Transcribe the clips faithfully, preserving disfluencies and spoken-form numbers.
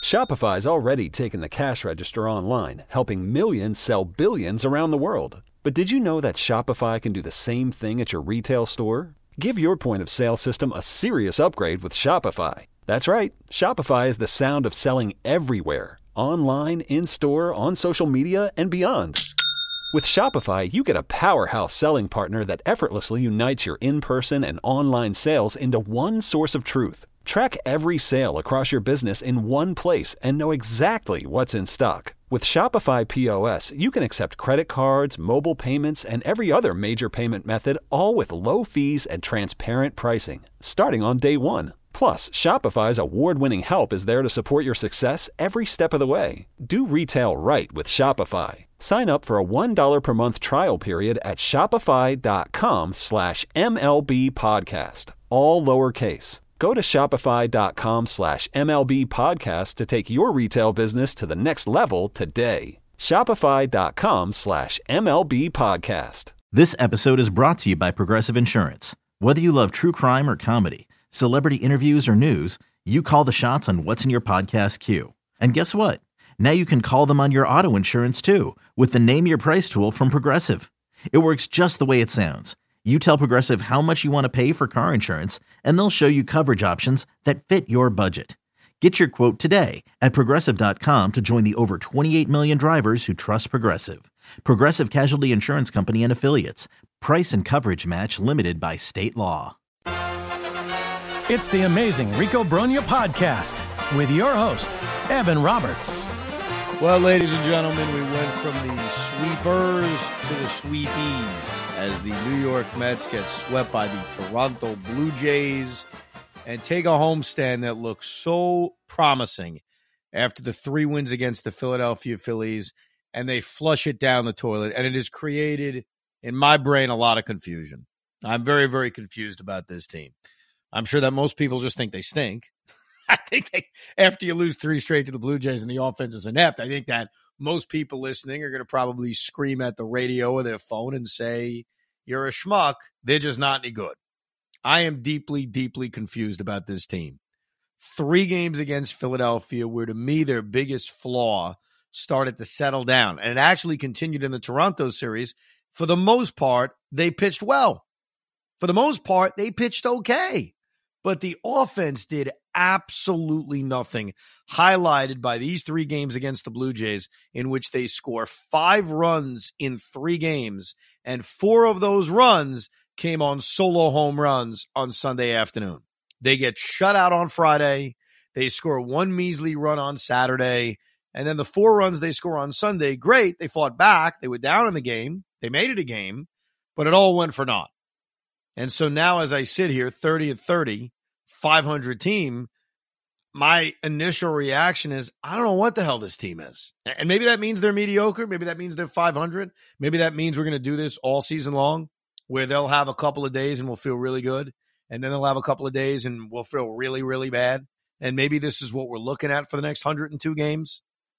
Shopify's already taken the cash register online, helping millions sell billions around the world. But did you know that Shopify can do the same thing at your retail store? Give your point of sale system a serious upgrade with Shopify. That's right, Shopify is the sound of selling everywhere, online, in-store, on social media, and beyond. With Shopify, you get a powerhouse selling partner that effortlessly unites your in-person and online sales into one source of truth. Track every sale across your business in one place and know exactly what's in stock. With Shopify P O S, you can accept credit cards, mobile payments, and every other major payment method, all with low fees and transparent pricing, starting on day one. Plus, Shopify's award-winning help is there to support your success every step of the way. Do retail right with Shopify. Sign up for a one dollar per month trial period at shopify.com slash MLB podcast, all lowercase. Go to shopify.com slash MLB podcast to take your retail business to the next level today. Shopify.com slash MLB podcast. This episode is brought to you by Progressive Insurance. Whether you love true crime or comedy, celebrity interviews or news, you call the shots on what's in your podcast queue. And guess what? Now you can call them on your auto insurance too with the Name Your Price tool from Progressive. It works just the way it sounds. You tell Progressive how much you want to pay for car insurance, and they'll show you coverage options that fit your budget. Get your quote today at Progressive dot com to join the over twenty-eight million drivers who trust Progressive. Progressive Casualty Insurance Company and Affiliates. Price and coverage match limited by state law. It's the Amazing Rico Brogna podcast with your host, Evan Roberts. Well, ladies and gentlemen, we went from the sweepers to the sweepies as the New York Mets get swept by the Toronto Blue Jays and take a homestand that looks so promising after the three wins against the Philadelphia Phillies, and they flush it down the toilet, and it has created, in my brain, a lot of confusion. I'm very, very confused about this team. I'm sure that most people just think they stink. I think they, after you lose three straight to the Blue Jays and the offense is inept, I think that most people listening are going to probably scream at the radio or their phone and say, you're a schmuck. They're just not any good. I am deeply, deeply confused about this team. Three games against Philadelphia where, to me, their biggest flaw started to settle down. And it actually continued in the Toronto series. For the most part, they pitched well. For the most part, they pitched okay. But the offense did absolutely nothing, highlighted by these three games against the Blue Jays, in which they score five runs in three games, and four of those runs came on solo home runs on Sunday afternoon. They get shut out on Friday. They score one measly run on Saturday, and then the four runs they score on Sunday, great. They fought back. They were down in the game. They made it a game, but it all went for naught. And so now as I sit here, thirty and thirty, five hundred team, my initial reaction is, I don't know what the hell this team is. And maybe that means they're mediocre. Maybe that means they're five hundred. Maybe that means we're going to do this all season long, where they'll have a couple of days and we'll feel really good. And then they'll have a couple of days and we'll feel really, really bad. And maybe this is what we're looking at for the next one hundred two games.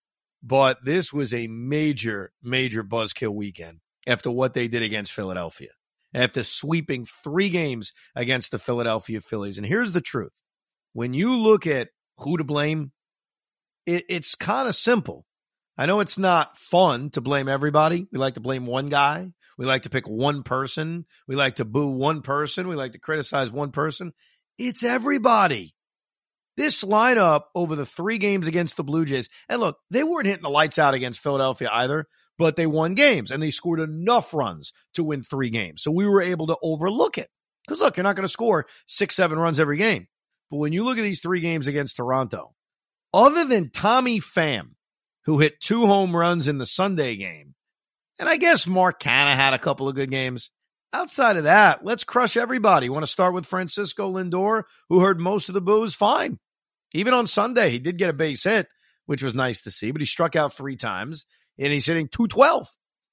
But this was a major, major buzzkill weekend after what they did against Philadelphia, after sweeping three games against the Philadelphia Phillies. And here's the truth. When you look at who to blame, it, it's kind of simple. I know it's not fun to blame everybody. We like to blame one guy. We like to pick one person. We like to boo one person. We like to criticize one person. It's everybody. This lineup over the three games against the Blue Jays, and look, they weren't hitting the lights out against Philadelphia either, but they won games, and they scored enough runs to win three games. So we were able to overlook it. Because, look, you're not going to score six, seven runs every game. But when you look at these three games against Toronto, other than Tommy Pham, who hit two home runs in the Sunday game, and I guess Mark Canha had a couple of good games, outside of that, let's crush everybody. You want to start with Francisco Lindor, who heard most of the boos? Fine. Even on Sunday, he did get a base hit, which was nice to see, but he struck out three times, and he's hitting two twelve.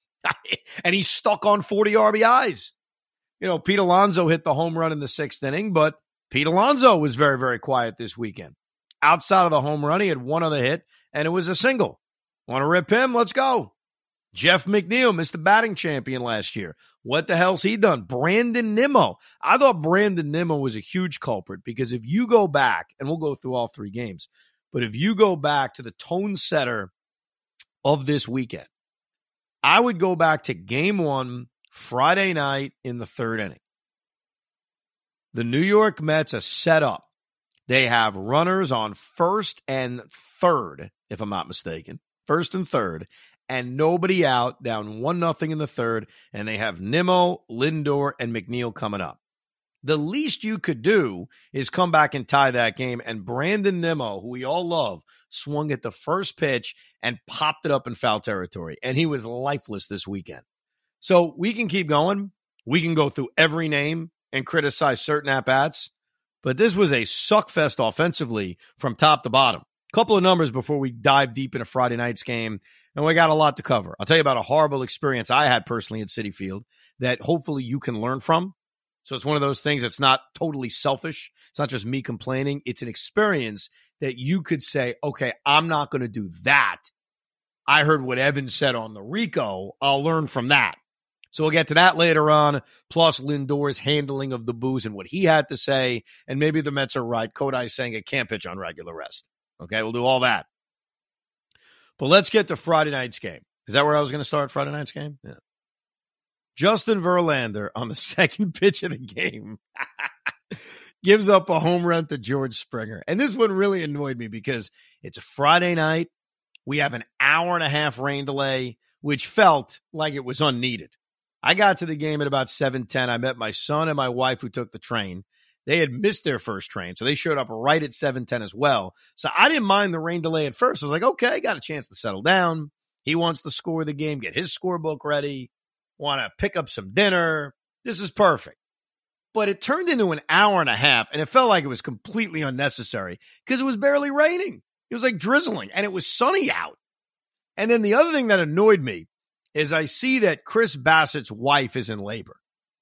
And he's stuck on forty R B Is. You know, Pete Alonso hit the home run in the sixth inning, but Pete Alonso was very, very quiet this weekend. Outside of the home run, he had one other hit, and it was a single. Want to rip him? Let's go. Jeff McNeil missed the batting champion last year. What the hell's he done? Brandon Nimmo. I thought Brandon Nimmo was a huge culprit because if you go back, and we'll go through all three games, But if you go back to the tone setter of this weekend, I would go back to game one, Friday night in the third inning. The New York Mets are set up. They have runners on first and third, if I'm not mistaken. First and third. And nobody out, down one nothing in the third. And they have Nimmo, Lindor, and McNeil coming up. The least you could do is come back and tie that game. And Brandon Nimmo, who we all love, swung at the first pitch and popped it up in foul territory. And he was lifeless this weekend. So we can keep going. We can go through every name and criticize certain at-bats. But this was a suckfest offensively from top to bottom. Couple of numbers before we dive deep into Friday night's game. And we got a lot to cover. I'll tell you about a horrible experience I had personally at Citi Field that hopefully you can learn from. So it's one of those things that's not totally selfish. It's not just me complaining. It's an experience that you could say, okay, I'm not going to do that. I heard what Evan said on the Rico. I'll learn from that. So we'll get to that later on, plus Lindor's handling of the booze and what he had to say. And maybe the Mets are right. Kodai's saying it can't pitch on regular rest. Okay, we'll do all that. But let's get to Friday night's game. Is that where I was going to start Friday night's game? Yeah. Justin Verlander on the second pitch of the game gives up a home run to George Springer. And this one really annoyed me because it's a Friday night. We have an hour and a half rain delay, which felt like it was unneeded. I got to the game at about seven ten. I met my son and my wife who took the train. They had missed their first train, so they showed up right at seven ten as well. So I didn't mind the rain delay at first. I was like, okay, got a chance to settle down. He wants to score the game, get his scorebook ready, want to pick up some dinner. This is perfect. But it turned into an hour and a half, and it felt like it was completely unnecessary because it was barely raining. It was like drizzling, and it was sunny out. And then the other thing that annoyed me is I see that Chris Bassett's wife is in labor.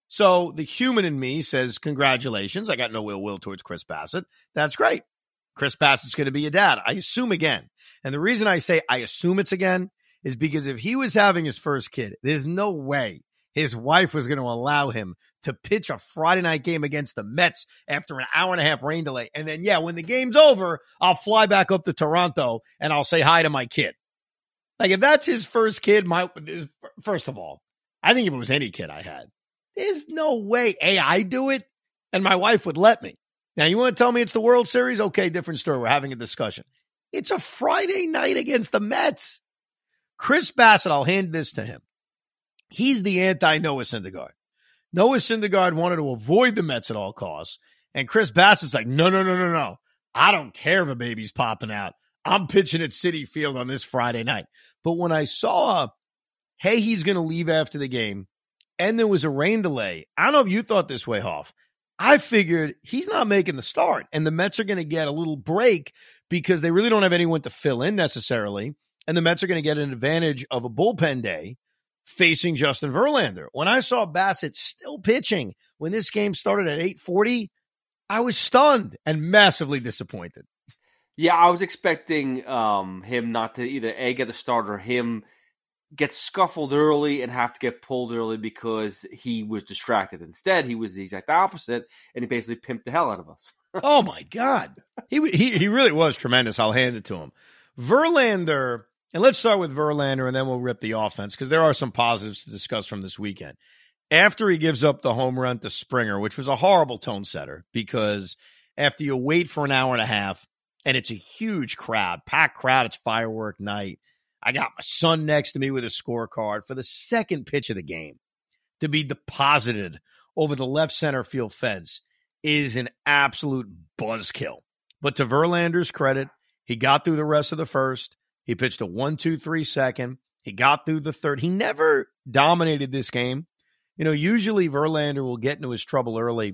So the human in me says, congratulations. I got no ill will towards Chris Bassett. That's great. Chris Bassett's going to be a dad. I assume again. And the reason I say I assume it's again is because if he was having his first kid, there's no way his wife was going to allow him to pitch a Friday night game against the Mets after an hour and a half rain delay. And then, yeah, when the game's over, I'll fly back up to Toronto and I'll say hi to my kid. Like, if that's his first kid, my first of all, I think if it was any kid I had, there's no way, A, I do it, and my wife would let me. Now, you want to tell me it's the World Series? Okay, different story. We're having a discussion. It's a Friday night against the Mets. Chris Bassett, I'll hand this to him. He's the anti-Noah Syndergaard. Noah Syndergaard wanted to avoid the Mets at all costs, and Chris Bassett's like, no, no, no, no, no. I don't care if a baby's popping out. I'm pitching at Citi Field on this Friday night. But when I saw, hey, he's going to leave after the game, and there was a rain delay, I don't know if you thought this way, Hoff. I figured he's not making the start, and the Mets are going to get a little break because they really don't have anyone to fill in necessarily, and the Mets are going to get an advantage of a bullpen day facing Justin Verlander. When I saw Bassett still pitching when this game started at eight forty, I was stunned and massively disappointed. Yeah, I was expecting um, him not to either A, get the start, or him get scuffled early and have to get pulled early because he was distracted. Instead, he was the exact opposite, and he basically pimped the hell out of us. Oh, my God. He, he he really was tremendous. I'll hand it to him. Verlander, and let's start with Verlander, and then we'll rip the offense, because there are some positives to discuss from this weekend. After he gives up the home run to Springer, which was a horrible tone setter, because after you wait for an hour and a half, and it's a huge crowd, packed crowd, it's firework night. I got my son next to me with a scorecard for the second pitch of the game to be deposited over the left center field fence is an absolute buzzkill. But to Verlander's credit, he got through the rest of the first. He pitched a one two three second. He got through the third. He never dominated this game. You know, usually Verlander will get into his trouble early,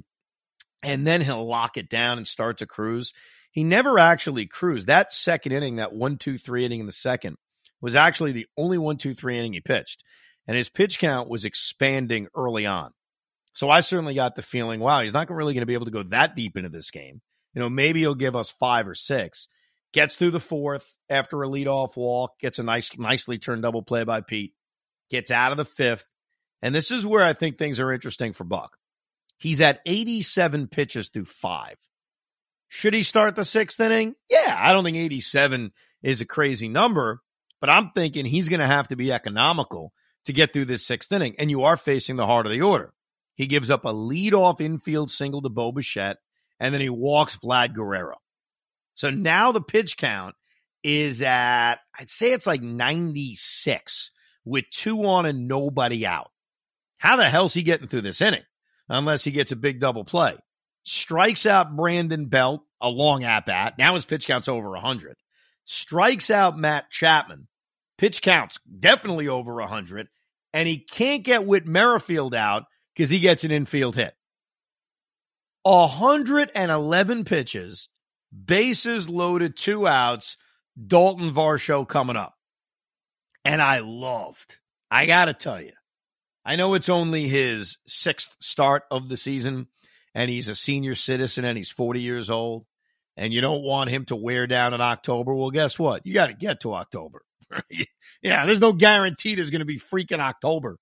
and then he'll lock it down and start to cruise. He never actually cruised. That second inning, that one two three inning in the second, was actually the only one two three inning he pitched. And his pitch count was expanding early on. So I certainly got the feeling, wow, he's not really going to be able to go that deep into this game. You know, maybe he'll give us five or six. Gets through the fourth after a leadoff walk, gets a nice, nicely turned double play by Pete, gets out of the fifth. And this is where I think things are interesting for Buck. He's at eighty-seven pitches through five. Should he start the sixth inning? Yeah, I don't think eighty-seven is a crazy number, but I'm thinking he's going to have to be economical to get through this sixth inning, and you are facing the heart of the order. He gives up a leadoff infield single to Bo Bichette, and then he walks Vlad Guerrero. So now the pitch count is at, I'd say it's like ninety-six with two on and nobody out. How the hell's he getting through this inning? Unless he gets a big double play. Strikes out Brandon Belt, a long at-bat. Now his pitch count's over one hundred. Strikes out Matt Chapman. Pitch count's definitely over one hundred. And he can't get Whit Merrifield out because he gets an infield hit. one hundred eleven pitches, bases loaded, two outs, Dalton Varsho coming up. And I loved, I got to tell you, I know it's only his sixth start of the season, and he's a senior citizen, and he's forty years old, and you don't want him to wear down in October. Well, guess what? You got to get to October. Yeah, there's no guarantee there's going to be freaking October.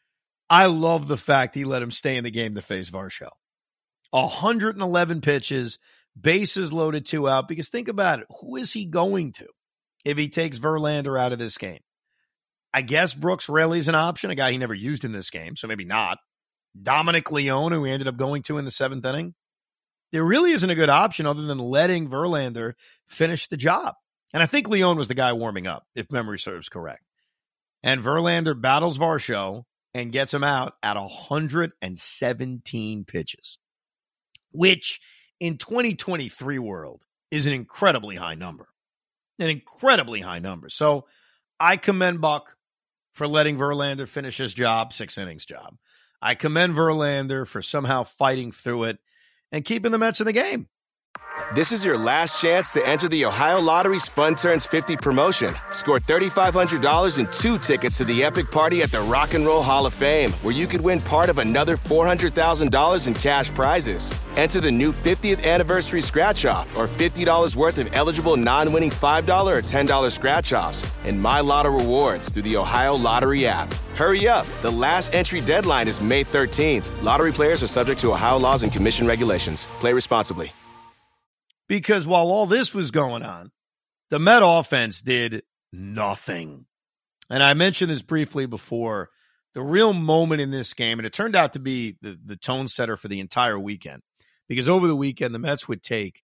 I love the fact he let him stay in the game to face Varsho. one hundred eleven pitches, bases loaded, two out, because think about it. Who is he going to if he takes Verlander out of this game? I guess Brooks Raley's an option, a guy he never used in this game, so maybe not. Dominic Leone, who he ended up going to in the seventh inning. There really isn't a good option other than letting Verlander finish the job. And I think Leone was the guy warming up, if memory serves correct. And Verlander battles Varsho and gets him out at one hundred seventeen pitches, which in twenty twenty-three world is an incredibly high number. An incredibly high number. So I commend Buck for letting Verlander finish his job, six innings job. I commend Verlander for somehow fighting through it and keeping the Mets in the game. This is your last chance to enter the Ohio Lottery's Fun Turns fifty promotion. Score three thousand five hundred dollars and two tickets to the epic party at the Rock and Roll Hall of Fame, where you could win part of another four hundred thousand dollars in cash prizes. Enter the new fiftieth anniversary scratch-off or fifty dollars worth of eligible non-winning five dollars or ten dollars scratch-offs and My Lotto rewards through the Ohio Lottery app. Hurry up. The last entry deadline is May thirteenth. Lottery players are subject to Ohio laws and commission regulations. Play responsibly. Because while all this was going on, the Met offense did nothing. And I mentioned this briefly before, the real moment in this game, and it turned out to be the, the tone setter for the entire weekend. Because over the weekend, the Mets would take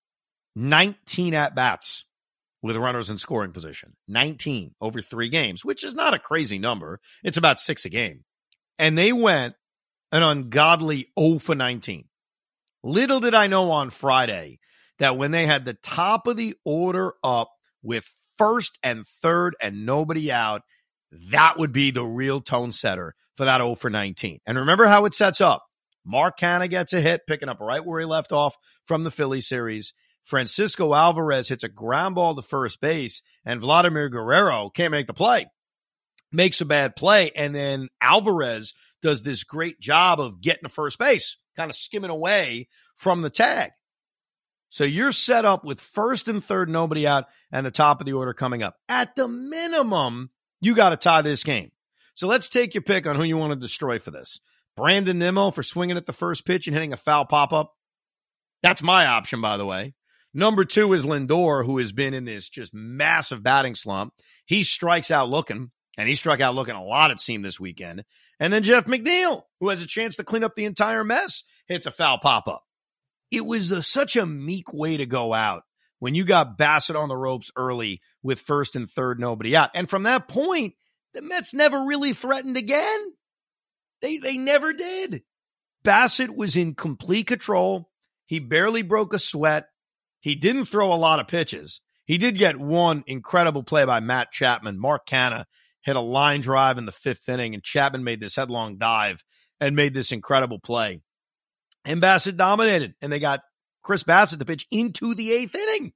nineteen at-bats with runners in scoring position. nineteen over three games, which is not a crazy number. It's about six a game. And they went an ungodly oh for nineteen. Little did I know on Friday that when they had the top of the order up with first and third and nobody out, that would be the real tone setter for that oh for nineteen. And remember how it sets up. Mark Canha gets a hit, picking up right where he left off from the Philly series. Francisco Alvarez hits a ground ball to first base, and Vladimir Guerrero can't make the play. Makes a bad play, and then Alvarez does this great job of getting to first base, kind of skimming away from the tag. So you're set up with first and third, nobody out, and the top of the order coming up. At the minimum, you got to tie this game. So let's take your pick on who you want to destroy for this. Brandon Nimmo for swinging at the first pitch and hitting a foul pop-up. That's my option, by the way. Number two is Lindor, who has been in this just massive batting slump. He strikes out looking, and he struck out looking a lot, it seemed, this weekend. And then Jeff McNeil, who has a chance to clean up the entire mess, hits a foul pop-up. It was a, such a meek way to go out when you got Bassett on the ropes early with first and third, nobody out. And from that point, the Mets never really threatened again. They they never did. Bassett was in complete control. He barely broke a sweat. He didn't throw a lot of pitches. He did get one incredible play by Matt Chapman. Mark Canha hit a line drive in the fifth inning, and Chapman made this headlong dive and made this incredible play. And Bassett dominated, and they got Chris Bassett to pitch into the eighth inning.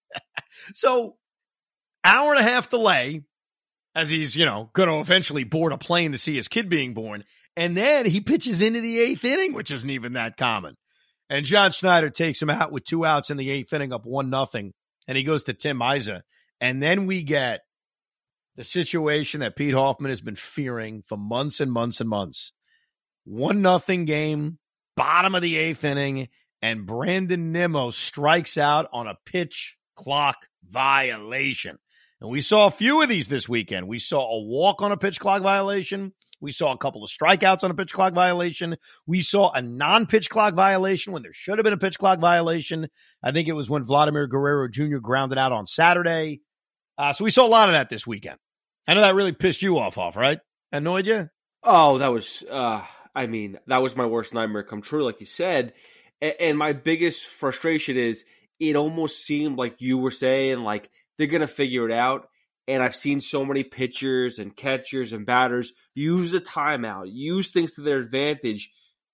So, hour and a half delay, as he's, you know, going to eventually board a plane to see his kid being born. And then he pitches into the eighth inning, which isn't even that common. And John Schneider takes him out with two outs in the eighth inning, up one nothing, and he goes to Tim Isa. And then we get the situation that Pete Hoffman has been fearing for months and months and months. One nothing game. Bottom of the eighth inning, and Brandon Nimmo strikes out on a pitch clock violation. And we saw a few of these this weekend. We saw a walk on a pitch clock violation. We saw a couple of strikeouts on a pitch clock violation. We saw a non-pitch clock violation when there should have been a pitch clock violation. I think it was when Vladimir Guerrero Junior grounded out on Saturday. Uh, so we saw a lot of that this weekend. I know that really pissed you off, off, right? Annoyed you? Oh, that was, uh, I mean, that was my worst nightmare come true, like you said. And, and my biggest frustration is it almost seemed like you were saying, like, they're going to figure it out. And I've seen so many pitchers and catchers and batters use a timeout, use things to their advantage.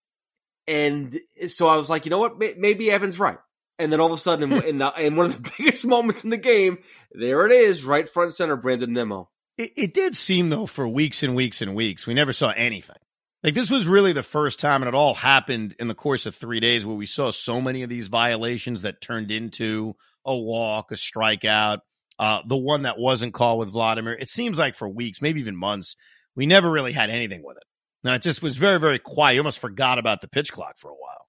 And so I was like, you know what? Maybe Evan's right. And then all of a sudden, in, the, in one of the biggest moments in the game, there it is, right front and center, Brandon Nimmo. It, it did seem, though, for weeks and weeks and weeks, we never saw anything. Like, this was really the first time, and it all happened in the course of three days, where we saw so many of these violations that turned into a walk, a strikeout. Uh, the one that wasn't called with Vladimir, it seems like for weeks, maybe even months, we never really had anything with it. Now, it just was very, very quiet. You almost forgot about the pitch clock for a while.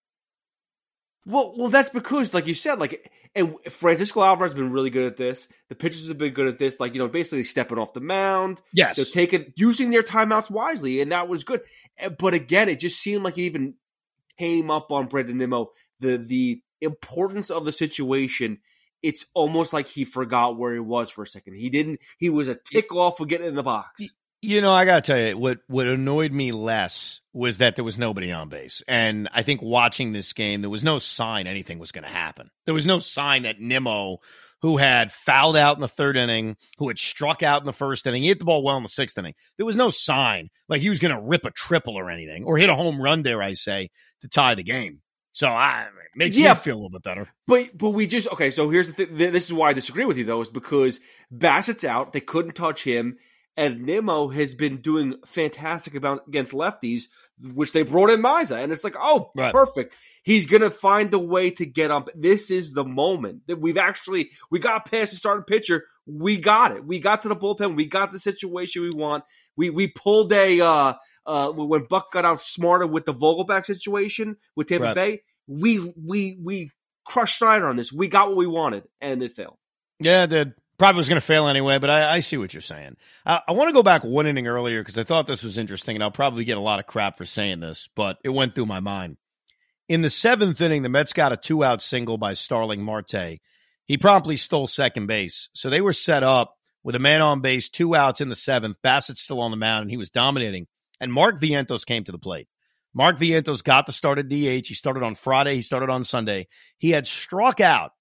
Well, well, that's because, like you said, like, and Francisco Alvarez has been really good at this. The pitchers have been good at this, like, you know, basically stepping off the mound. Yes. They're taking, using their timeouts wisely, and that was good. But again, it just seemed like it even came up on Brandon Nimmo, the the importance of the situation. It's almost like he forgot where he was for a second. He didn't, he was a tick off of getting in the box. You know, I got to tell you, what, what annoyed me less was that there was nobody on base. And I think watching this game, there was no sign anything was going to happen. There was no sign that Nimmo, who had fouled out in the third inning, who had struck out in the first inning, he hit the ball well in the sixth inning. There was no sign like he was going to rip a triple or anything, or hit a home run, dare I say, to tie the game. So I it makes yeah, me feel a little bit better. But but we just, okay, so here's the thing. This is why I disagree with you, though, is because Bassett's out. They couldn't touch him. And Nimmo has been doing fantastic about against lefties, which they brought in Miza. And it's like, oh, right. Perfect. He's going to find a way to get up. This is the moment that we've actually, we got past the starting pitcher. We got it. We got to the bullpen. We got the situation we want. We we pulled a, uh, uh, when Buck got outsmarted with the Vogelback situation with Tampa right. Bay, we, we, we crushed Schneider on this. We got what we wanted, and it failed. Yeah, it did. Probably was going to fail anyway, but I, I see what you're saying. Uh, I want to go back one inning earlier because I thought this was interesting, and I'll probably get a lot of crap for saying this, but it went through my mind. In the seventh inning, the Mets got a two-out single by Starling Marte. He promptly stole second base, so they were set up with a man on base, two outs in the seventh. Bassett's still on the mound, and he was dominating. And Mark Vientos came to the plate. Mark Vientos got the start at D H. He started on Friday. He started on Sunday. He had struck out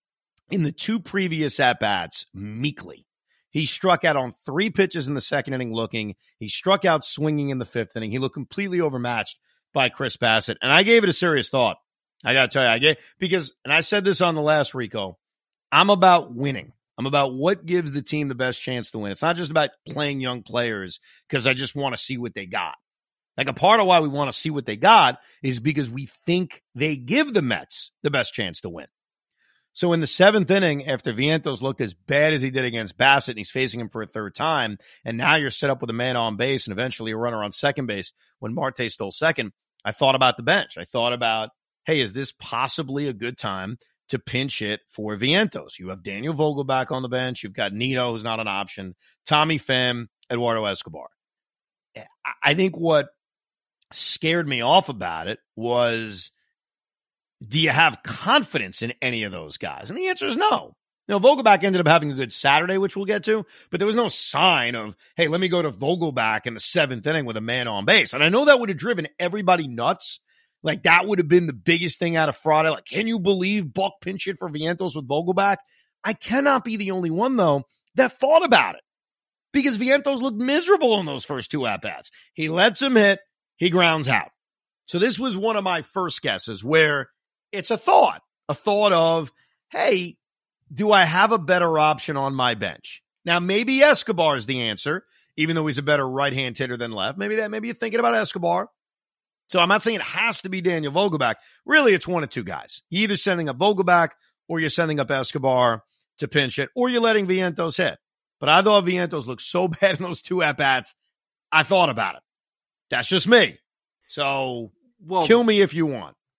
in the two previous at-bats meekly. He struck out on three pitches in the second inning looking. He struck out swinging in the fifth inning. He looked completely overmatched by Chris Bassett. And I gave it a serious thought. I got to tell you, I gave, because, and I said this on the last Rico, I'm about winning. I'm about what gives the team the best chance to win. It's not just about playing young players because I just want to see what they got. Like, a part of why we want to see what they got is because we think they give the Mets the best chance to win. So in the seventh inning, after Vientos looked as bad as he did against Bassett, and he's facing him for a third time, and now you're set up with a man on base and eventually a runner on second base when Marte stole second, I thought about the bench. I thought about, hey, is this possibly a good time to pinch hit for Vientos? You have Daniel Vogelback on the bench. You've got Nito, who's not an option, Tommy Pham, Eduardo Escobar. I think what scared me off about it was, do you have confidence in any of those guys? And the answer is no. Now, Vogelback ended up having a good Saturday, which we'll get to, but there was no sign of, hey, let me go to Vogelback in the seventh inning with a man on base. And I know that would have driven everybody nuts. Like, that would have been the biggest thing out of Friday. Like, can you believe Buck pinch hit for Vientos with Vogelback? I cannot be the only one, though, that thought about it, because Vientos looked miserable in those first two at-bats. He lets him hit. He grounds out. So this was one of my first guesses where it's a thought, a thought of, hey, do I have a better option on my bench? Now, maybe Escobar is the answer, even though he's a better right-hand hitter than left. Maybe that, maybe you're thinking about Escobar. So I'm not saying it has to be Daniel Vogelback. Really, it's one of two guys. You're either sending up Vogelback or you're sending up Escobar to pinch it, or you're letting Vientos hit. But I thought Vientos looked so bad in those two at-bats, I thought about it. That's just me. So, well, kill me if you want.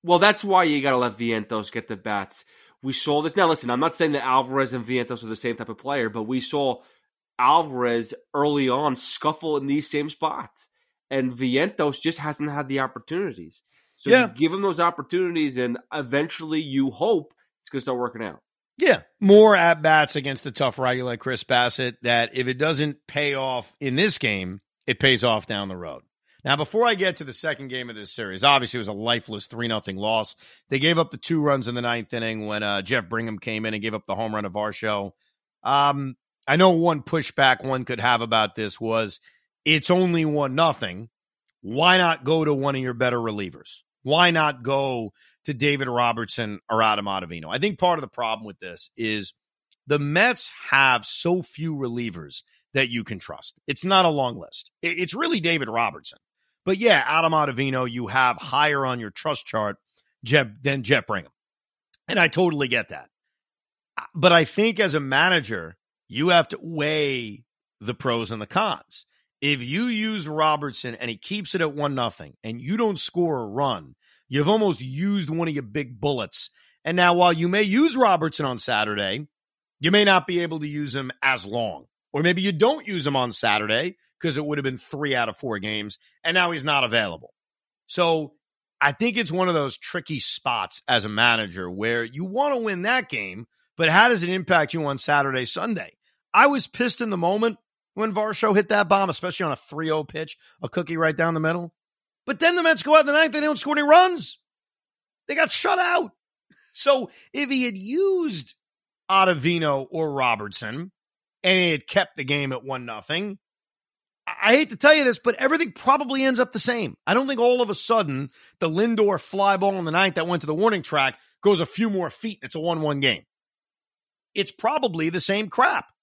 Well, that's why you got to let Vientos get the bats. We saw this. Now, listen, I'm not saying that Alvarez and Vientos are the same type of player, but we saw Alvarez early on scuffle in these same spots. And Vientos just hasn't had the opportunities. So yeah. you give him those opportunities, and eventually you hope it's going to start working out. Yeah, more at-bats against the tough righty like Chris Bassitt, that if it doesn't pay off in this game, it pays off down the road. Now, before I get to the second game of this series, obviously it was a lifeless three nothing loss. They gave up the two runs in the ninth inning when uh, Jeff Brigham came in and gave up the home run to Varsho. Um, I know one pushback one could have about this was, it's only one nothing. Why not go to one of your better relievers? Why not go to David Robertson or Adam Ottavino? I think part of the problem with this is the Mets have so few relievers that you can trust. It's not a long list. It's really David Robertson. But yeah, Adam Ottavino, you have higher on your trust chart than Jeff Brigham. And I totally get that. But I think as a manager, you have to weigh the pros and the cons. If you use Robertson and he keeps it at one nothing and you don't score a run, you've almost used one of your big bullets. And now while you may use Robertson on Saturday, you may not be able to use him as long. Or maybe you don't use him on Saturday because it would have been three out of four games, and now he's not available. So I think it's one of those tricky spots as a manager where you want to win that game, but how does it impact you on Saturday, Sunday? I was pissed in the moment when Varsho hit that bomb, especially on a three oh pitch, a cookie right down the middle. But then the Mets go out in the ninth, they don't score any runs. They got shut out. So if he had used Ottavino or Robertson and he had kept the game at one nothing, I hate to tell you this, but everything probably ends up the same. I don't think all of a sudden the Lindor fly ball in the ninth that went to the warning track goes a few more feet and it's a one one game. It's probably the same crap.